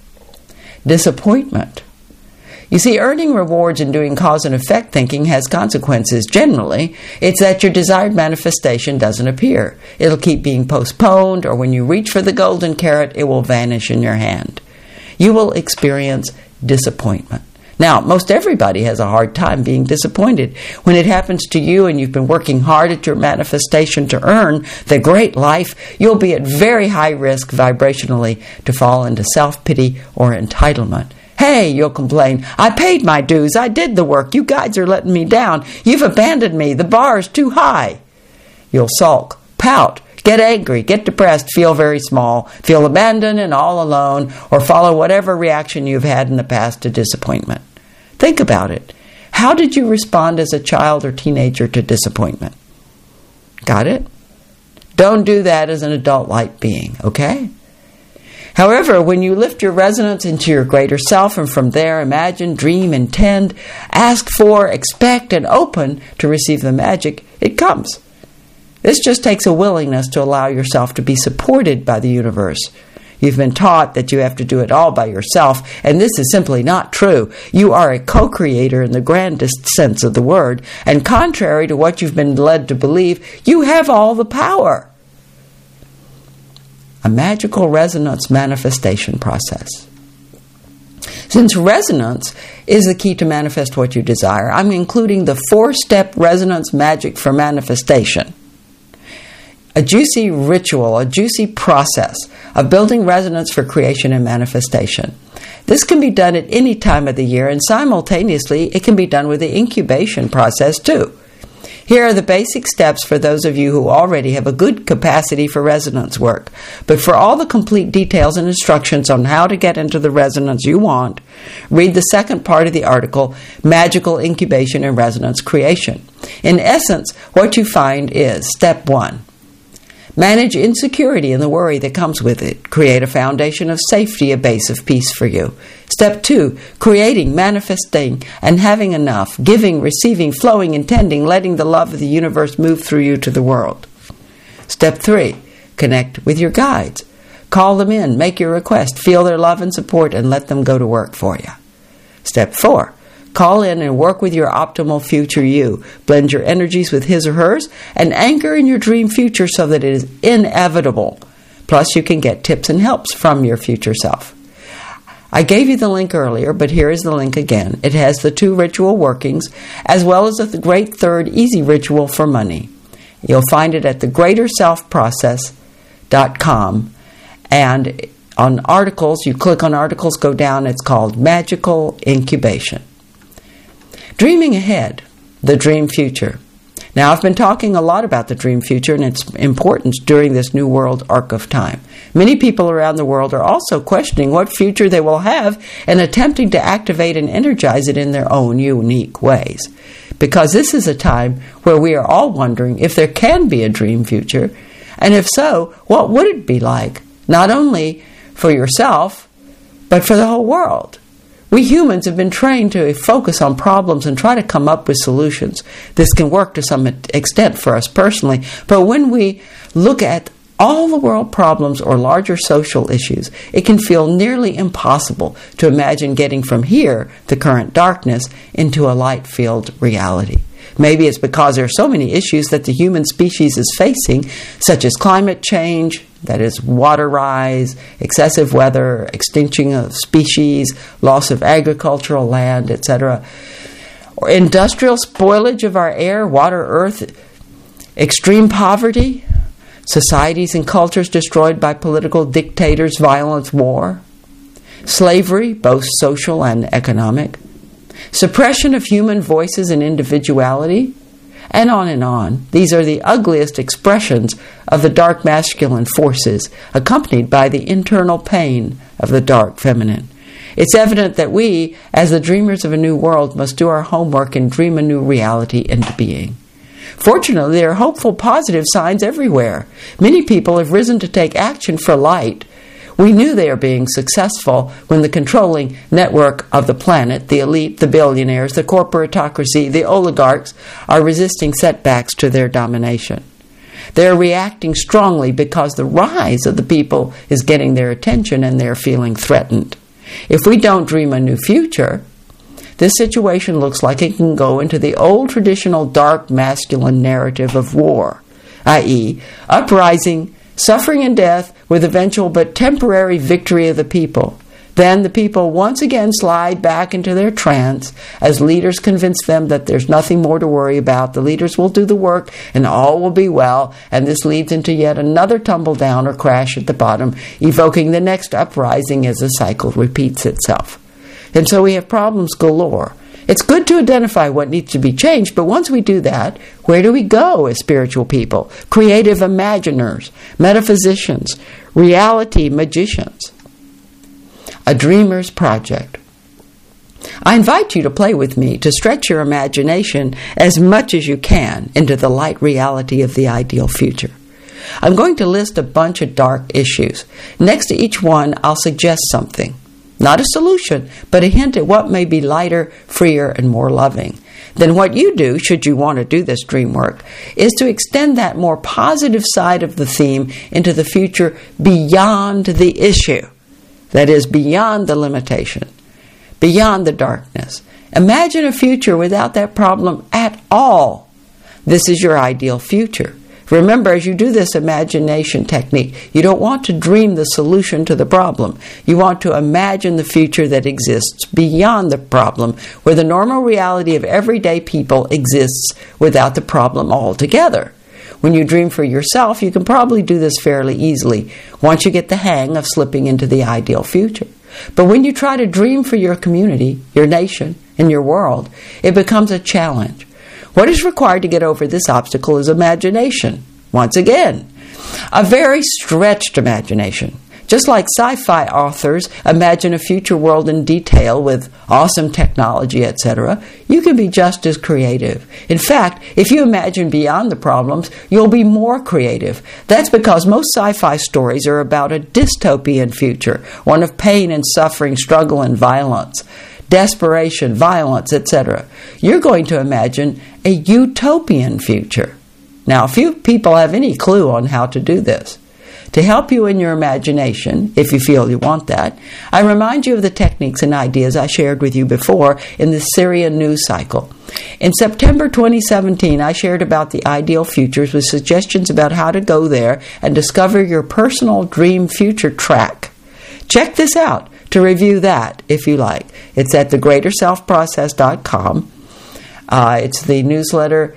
Disappointment. You see, earning rewards and doing cause and effect thinking has consequences. Generally, it's that your desired manifestation doesn't appear. It'll keep being postponed, or when you reach for the golden carrot, it will vanish in your hand. You will experience disappointment. Now, most everybody has a hard time being disappointed. When it happens to you and you've been working hard at your manifestation to earn the great life, you'll be at very high risk vibrationally to fall into self-pity or entitlement. Hey, you'll complain, I paid my dues, I did the work, you guys are letting me down, you've abandoned me, the bar is too high. You'll sulk, pout, get angry, get depressed, feel very small, feel abandoned and all alone, or follow whatever reaction you've had in the past to disappointment. Think about it. How did you respond as a child or teenager to disappointment? Got it? Don't do that as an adult light being, okay? However, when you lift your resonance into your greater self and from there imagine, dream, intend, ask for, expect, and open to receive the magic, it comes. This just takes a willingness to allow yourself to be supported by the universe. You've been taught that you have to do it all by yourself, and this is simply not true. You are a co-creator in the grandest sense of the word, and contrary to what you've been led to believe, you have all the power. A magical resonance manifestation process. Since resonance is the key to manifest what you desire, I'm including the 4-step resonance magic for manifestation. A juicy ritual, a juicy process of building resonance for creation and manifestation. This can be done at any time of the year, and simultaneously it can be done with the incubation process too. Here are the basic steps for those of you who already have a good capacity for resonance work. But for all the complete details and instructions on how to get into the resonance you want, read the second part of the article, Magical Incubation and Resonance Creation. In essence, what you find is, step 1, manage insecurity and the worry that comes with it. Create a foundation of safety, a base of peace for you. Step 2, creating, manifesting, and having enough. Giving, receiving, flowing, intending, letting the love of the universe move through you to the world. Step 3, connect with your guides. Call them in, make your request, feel their love and support, and let them go to work for you. Step 4, call in and work with your optimal future you. Blend your energies with his or hers and anchor in your dream future so that it is inevitable. Plus, you can get tips and helps from your future self. I gave you the link earlier, but here is the link again. It has the 2 ritual workings as well as the great third easy ritual for money. You'll find it at thegreaterselfprocess.com, and on articles, you click on articles, go down, it's called Magical Incubation. Dreaming ahead, the dream future. Now, I've been talking a lot about the dream future and its importance during this New World arc of time. Many people around the world are also questioning what future they will have and attempting to activate and energize it in their own unique ways. Because this is a time where we are all wondering if there can be a dream future, and if so, what would it be like, not only for yourself, but for the whole world. We humans have been trained to focus on problems and try to come up with solutions. This can work to some extent for us personally, but when we look at all the world problems or larger social issues, it can feel nearly impossible to imagine getting from here, the current darkness, into a light-filled reality. Maybe it's because there are so many issues that the human species is facing, such as climate change, that is water rise, excessive weather, extinction of species, loss of agricultural land, etc., or industrial spoilage of our air, water, earth, extreme poverty, societies and cultures destroyed by political dictators, violence, war, slavery, both social and economic, suppression of human voices and individuality, and on and on. These are the ugliest expressions of the dark masculine forces, accompanied by the internal pain of the dark feminine. It's evident that we, as the dreamers of a new world, must do our homework and dream a new reality into being. Fortunately, there are hopeful, positive signs everywhere. Many people have risen to take action for light. We knew they are being successful when the controlling network of the planet, the elite, the billionaires, the corporatocracy, the oligarchs, are resisting setbacks to their domination. They are reacting strongly because the rise of the people is getting their attention and they're feeling threatened. If we don't dream a new future, this situation looks like it can go into the old traditional dark masculine narrative of war, i.e., uprising, suffering and death with eventual but temporary victory of the people. Then the people once again slide back into their trance as leaders convince them that there's nothing more to worry about. The leaders will do the work and all will be well, and this leads into yet another tumble down or crash at the bottom, evoking the next uprising as the cycle repeats itself. And so we have problems galore. It's good to identify what needs to be changed, but once we do that, where do we go as spiritual people, creative imaginers, metaphysicians, reality magicians? A dreamer's project. I invite you to play with me, to stretch your imagination as much as you can into the light reality of the ideal future. I'm going to list a bunch of dark issues. Next to each one, I'll suggest something. Not a solution, but a hint at what may be lighter, freer, and more loving. Then what you do, should you want to do this dream work, is to extend that more positive side of the theme into the future beyond the issue. That is, beyond the limitation, beyond the darkness. Imagine a future without that problem at all. This is your ideal future. Remember, as you do this imagination technique, you don't want to dream the solution to the problem. You want to imagine the future that exists beyond the problem, where the normal reality of everyday people exists without the problem altogether. When you dream for yourself, you can probably do this fairly easily once you get the hang of slipping into the ideal future. But when you try to dream for your community, your nation, and your world, it becomes a challenge. What is required to get over this obstacle is imagination. Once again, a very stretched imagination. Just like sci-fi authors imagine a future world in detail with awesome technology, etc., you can be just as creative. In fact, if you imagine beyond the problems, you'll be more creative. That's because most sci-fi stories are about a dystopian future, one of pain and suffering, struggle and violence, desperation, violence, etc. You're going to imagine a utopian future. Now, few people have any clue on how to do this. To help you in your imagination, if you feel you want that, I remind you of the techniques and ideas I shared with you before in the Syrian news cycle. In September 2017, I shared about the ideal futures with suggestions about how to go there and discover your personal dream future track. Check this out to review that, if you like. It's at thegreaterselfprocess.com. It's the newsletter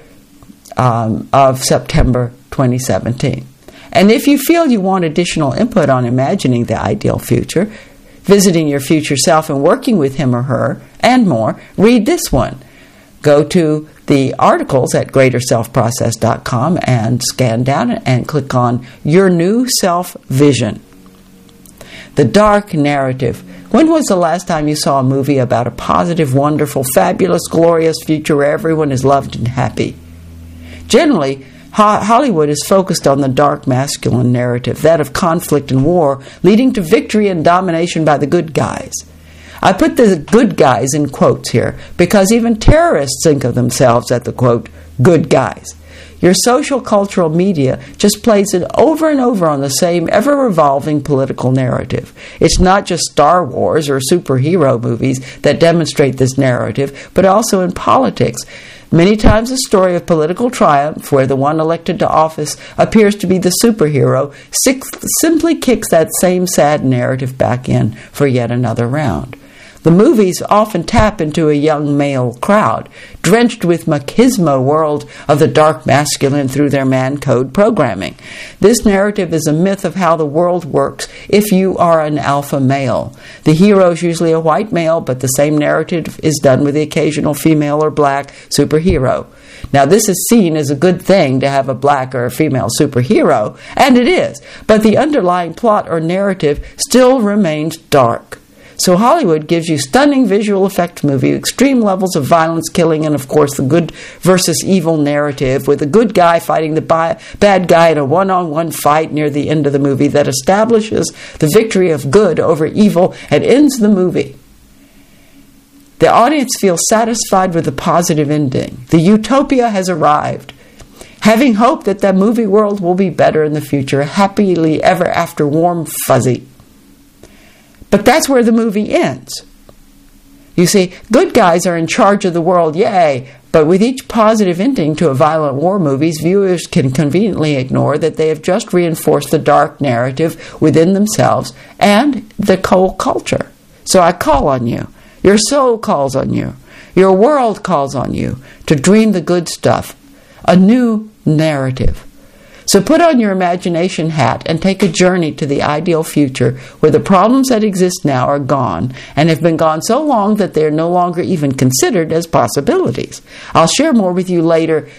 of September 2017. And if you feel you want additional input on imagining the ideal future, visiting your future self and working with him or her, and more, read this one. Go to the articles at greaterselfprocess.com and scan down and click on Your New Self Vision. The dark narrative. When was the last time you saw a movie about a positive, wonderful, fabulous, glorious future where everyone is loved and happy? Generally, Hollywood is focused on the dark masculine narrative, that of conflict and war, leading to victory and domination by the good guys. I put the good guys in quotes here, because even terrorists think of themselves as the, quote, good guys. Your social cultural media just plays it over and over on the same ever-revolving political narrative. It's not just Star Wars or superhero movies that demonstrate this narrative, but also in politics. Many times a story of political triumph where the one elected to office appears to be the superhero simply kicks that same sad narrative back in for yet another round. The movies often tap into a young male crowd, drenched with machismo world of the dark masculine through their man code programming. This narrative is a myth of how the world works if you are an alpha male. The hero is usually a white male, but the same narrative is done with the occasional female or black superhero. Now, this is seen as a good thing to have a black or a female superhero, and it is, but the underlying plot or narrative still remains dark. So Hollywood gives you stunning visual effect movie, extreme levels of violence, killing, and of course the good versus evil narrative with the good guy fighting the bad guy in a one-on-one fight near the end of the movie that establishes the victory of good over evil and ends the movie. The audience feels satisfied with the positive ending. The utopia has arrived. Having hope that the movie world will be better in the future, happily ever after, warm, fuzzy. But that's where the movie ends. You see, good guys are in charge of the world, yay! But with each positive ending to a violent war movie, viewers can conveniently ignore that they have just reinforced the dark narrative within themselves and the whole culture. So I call on you. Your soul calls on you. Your world calls on you to dream the good stuff. A new narrative. So put on your imagination hat and take a journey to the ideal future where the problems that exist now are gone and have been gone so long that they are no longer even considered as possibilities. I'll share more with you later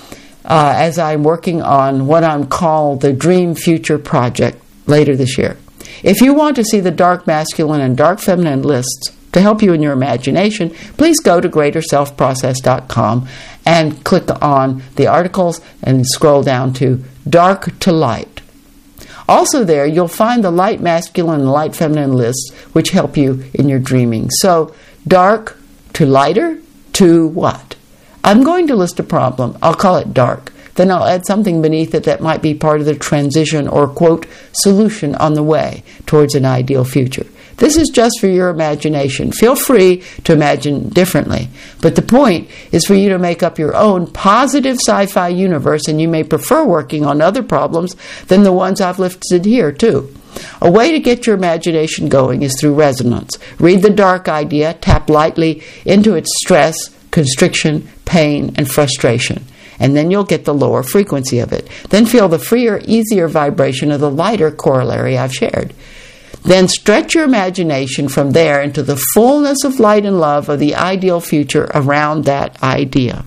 as I'm working on what I'm called the Dream Future Project later this year. If you want to see the dark masculine and dark feminine lists to help you in your imagination, please go to greaterselfprocess.com and click on the articles and scroll down to dark to light. Also there, you'll find the light masculine and light feminine lists, which help you in your dreaming. So, dark to lighter to what? I'm going to list a problem. I'll call it dark. Then I'll add something beneath it that might be part of the transition or, quote, solution on the way towards an ideal future. This is just for your imagination. Feel free to imagine differently. But the point is for you to make up your own positive sci-fi universe, and you may prefer working on other problems than the ones I've listed here, too. A way to get your imagination going is through resonance. Read the dark idea, tap lightly into its stress, constriction, pain, and frustration. And then you'll get the lower frequency of it. Then feel the freer, easier vibration of the lighter corollary I've shared. Then stretch your imagination from there into the fullness of light and love of the ideal future around that idea.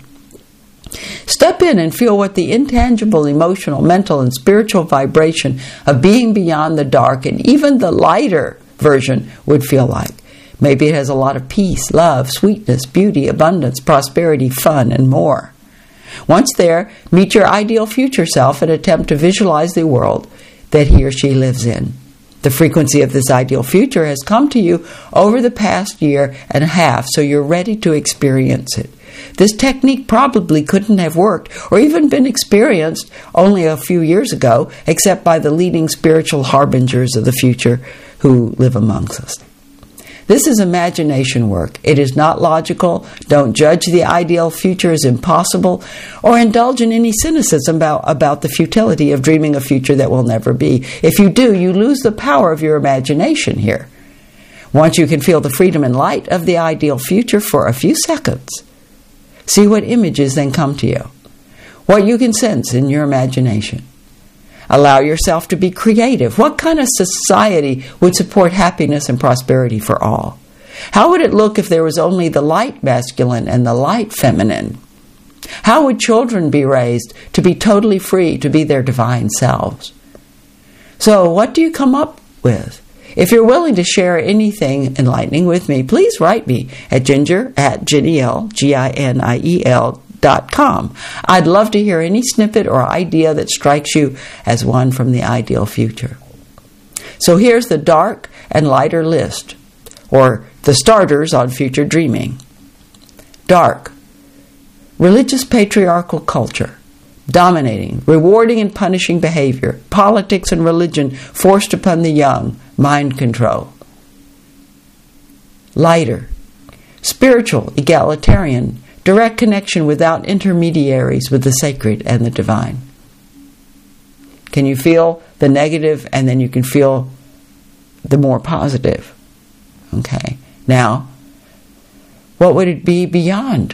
Step in and feel what the intangible, emotional, mental, and spiritual vibration of being beyond the dark and even the lighter version would feel like. Maybe it has a lot of peace, love, sweetness, beauty, abundance, prosperity, fun, and more. Once there, meet your ideal future self and attempt to visualize the world that he or she lives in. The frequency of this ideal future has come to you over the past year and a half, so you're ready to experience it. This technique probably couldn't have worked or even been experienced only a few years ago, except by the leading spiritual harbingers of the future who live amongst us. This is imagination work. It is not logical. Don't judge the ideal future as impossible or indulge in any cynicism about the futility of dreaming a future that will never be. If you do, you lose the power of your imagination here. Once you can feel the freedom and light of the ideal future for a few seconds, see what images then come to you, what you can sense in your imagination. Allow yourself to be creative. What kind of society would support happiness and prosperity for all? How would it look if there was only the light masculine and the light feminine? How would children be raised to be totally free to be their divine selves? So what do you come up with? If you're willing to share anything enlightening with me, please write me at ginger@GinielGiniel.com. I'd love to hear any snippet or idea that strikes you as one from the ideal future. So here's the dark and lighter list, or the starters on future dreaming. Dark. Religious patriarchal culture. Dominating, rewarding and punishing behavior. Politics and religion forced upon the young. Mind control. Lighter. Spiritual, egalitarian, direct connection without intermediaries with the sacred and the divine. Can you feel the negative, and then you can feel the more positive? Okay. Now, what would it be beyond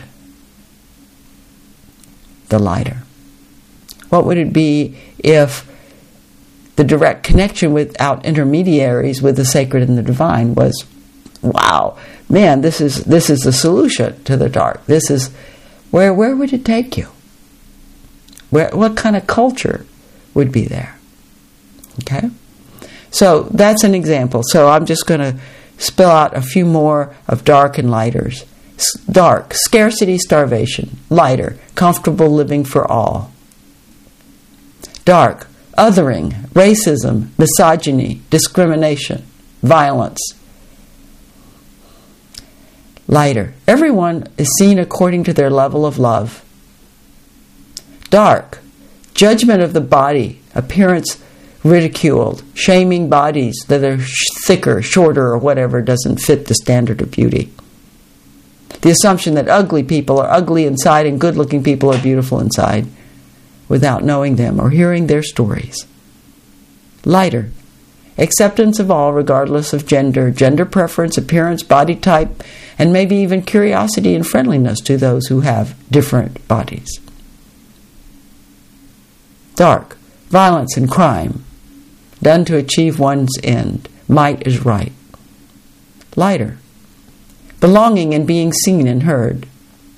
the lighter? What would it be if the direct connection without intermediaries with the sacred and the divine was, wow, man, this is the solution to the dark. This is where would it take you? What kind of culture would be there? Okay? So that's an example. So I'm just going to spill out a few more of dark and lighters. Dark, scarcity, starvation. Lighter, comfortable living for all. Dark, othering, racism, misogyny, discrimination, violence. Lighter, everyone is seen according to their level of love. Dark, judgment of the body, appearance ridiculed, shaming bodies that are thicker, shorter, or whatever doesn't fit the standard of beauty. The assumption that ugly people are ugly inside and good-looking people are beautiful inside, without knowing them or hearing their stories. Lighter, acceptance of all regardless of gender, gender preference, appearance, body type, and maybe even curiosity and friendliness to those who have different bodies. Dark, violence and crime, done to achieve one's end. Might is right. Lighter, belonging and being seen and heard.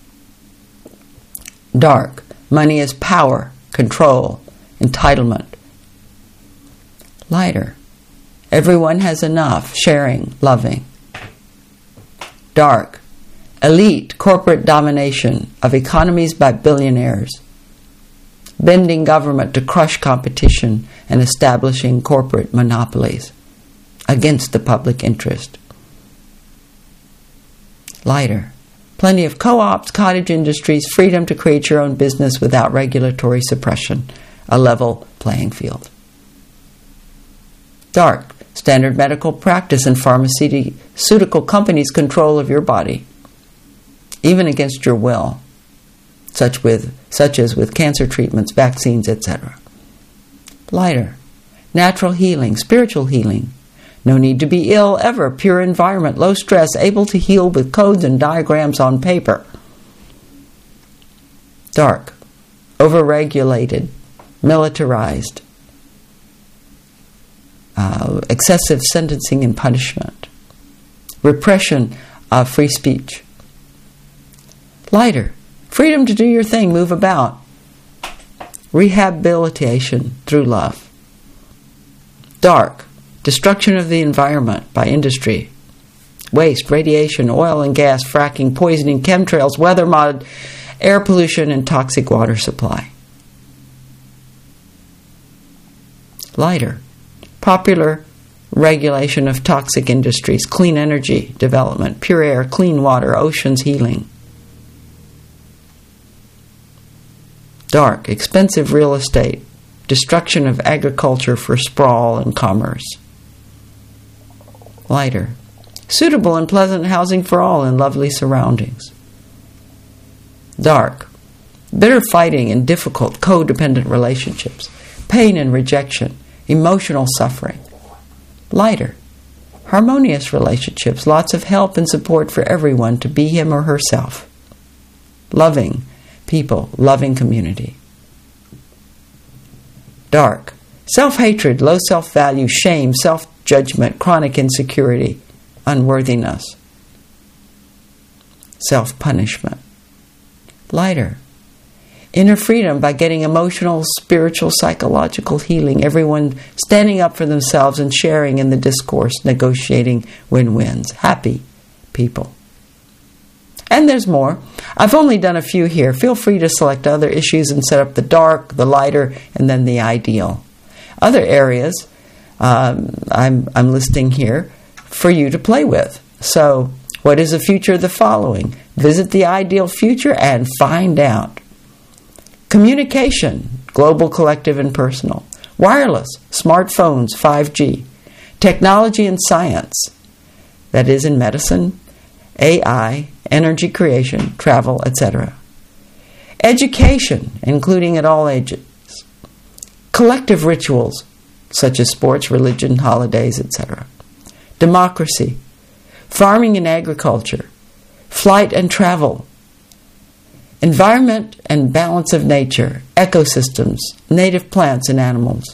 Dark, money is power, control, entitlement. Lighter, everyone has enough, sharing, loving. Dark, elite corporate domination of economies by billionaires. bending government to crush competition and establishing corporate monopolies against the public interest. Lighter. Plenty of co-ops, cottage industries, freedom to create your own business without regulatory suppression, a level playing field. Dark. Standard medical practice and pharmaceutical companies' control of your body, even against your will, such as with cancer treatments, vaccines, etc. Lighter. Natural healing, spiritual healing. No need to be ill ever. Pure environment, low stress, able to heal with codes and diagrams on paper. Dark. Overregulated, militarized. Excessive sentencing and punishment. Repression of free speech. Lighter. Freedom to do your thing, move about. Rehabilitation through love. Dark. Destruction of the environment by industry. Waste, radiation, oil and gas, fracking, poisoning, chemtrails, weather mod, air pollution, and toxic water supply. Lighter. Popular regulation of toxic industries, clean energy development, pure air, clean water, oceans healing. Dark. Expensive real estate, destruction of agriculture for sprawl and commerce. Lighter. Suitable and pleasant housing for all in lovely surroundings. Dark. Bitter fighting and difficult codependent relationships, pain and rejection, emotional suffering. Lighter. Harmonious relationships, lots of help and support for everyone to be him or herself. Loving people, loving community. Dark. Self-hatred, low self-value, shame, self-judgment, chronic insecurity, unworthiness. Self-punishment. Lighter. Inner freedom by getting emotional, spiritual, psychological healing, everyone standing up for themselves and sharing in the discourse, negotiating win-wins. Happy people. And there's more. I've only done a few here. Feel free to select other issues and set up the dark, the lighter, and then the ideal. Other areas I'm listing here for you to play with. So, what is the future of the following? Visit the ideal future and find out. Communication, global, collective, and personal. Wireless, smartphones, 5G. Technology and science, that is in medicine, AI, energy creation, travel, etc. Education, including at all ages. Collective rituals, such as sports, religion, holidays, etc. Democracy, farming and agriculture, flight and travel, environment and balance of nature, ecosystems, native plants and animals.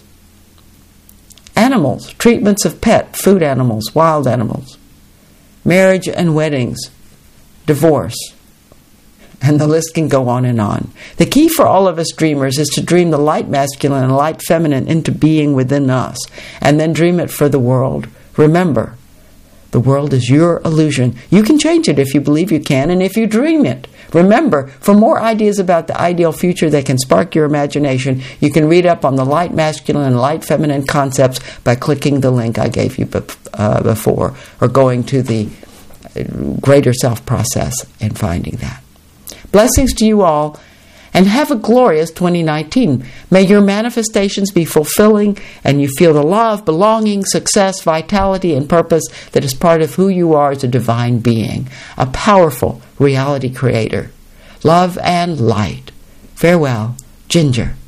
Animals, treatments of pet, food animals, wild animals. Marriage and weddings, divorce. And the list can go on and on. The key for all of us dreamers is to dream the light masculine and light feminine into being within us, and then dream it for the world. Remember, the world is your illusion. You can change it if you believe you can, and if you dream it. Remember, for more ideas about the ideal future that can spark your imagination, you can read up on the light masculine and light feminine concepts by clicking the link I gave you before, or going to the Greater Self process and finding that. Blessings to you all, and have a glorious 2019. May your manifestations be fulfilling, and you feel the love, belonging, success, vitality, and purpose that is part of who you are as a divine being, a powerful reality creator. Love and light. Farewell, Ginger.